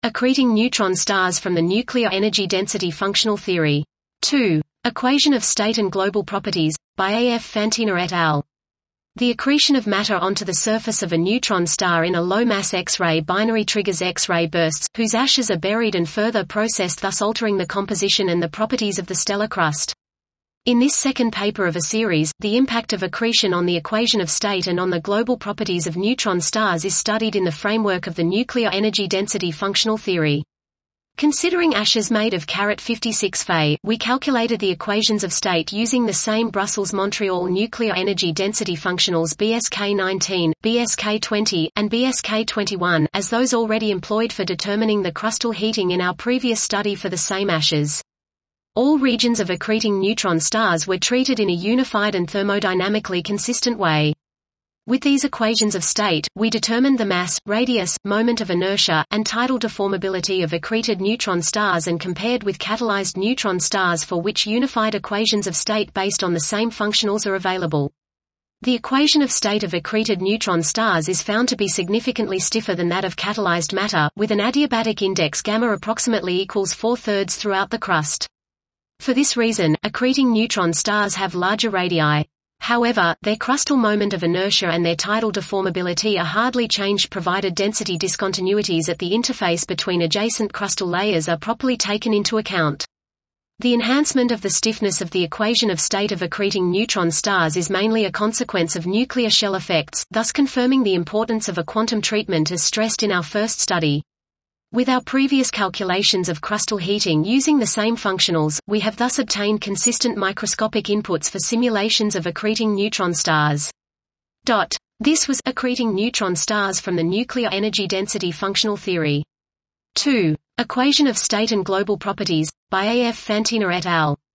Accreting neutron stars from the nuclear energy density functional theory. 2. Equation of state and global properties, by A. F. Fantina et al. The accretion of matter onto the surface of a neutron star in a low-mass X-ray binary triggers X-ray bursts, whose ashes are buried and further processed, thus altering the composition and the properties of the stellar crust. In this second paper of a series, the impact of accretion on the equation of state and on the global properties of neutron stars is studied in the framework of the nuclear energy density functional theory. Considering ashes made of 56 Fe, we calculated the equations of state using the same Brussels-Montreal nuclear energy density functionals BSK19, BSK20, and BSK21, as those already employed for determining the crustal heating in our previous study for the same ashes. All regions of accreting neutron stars were treated in a unified and thermodynamically consistent way. With these equations of state, we determined the mass, radius, moment of inertia, and tidal deformability of accreted neutron stars and compared with catalyzed neutron stars for which unified equations of state based on the same functionals are available. The equation of state of accreted neutron stars is found to be significantly stiffer than that of catalyzed matter, with an adiabatic index gamma approximately equals 4/3 throughout the crust. For this reason, accreting neutron stars have larger radii. However, their crustal moment of inertia and their tidal deformability are hardly changed provided density discontinuities at the interface between adjacent crustal layers are properly taken into account. The enhancement of the stiffness of the equation of state of accreting neutron stars is mainly a consequence of nuclear shell effects, thus confirming the importance of a quantum treatment as stressed in our first study. With our previous calculations of crustal heating using the same functionals, we have thus obtained consistent microscopic inputs for simulations of accreting neutron stars. This was accreting neutron stars from the nuclear energy density functional theory. 2. Equation of state and global properties, by A. F. Fantina et al.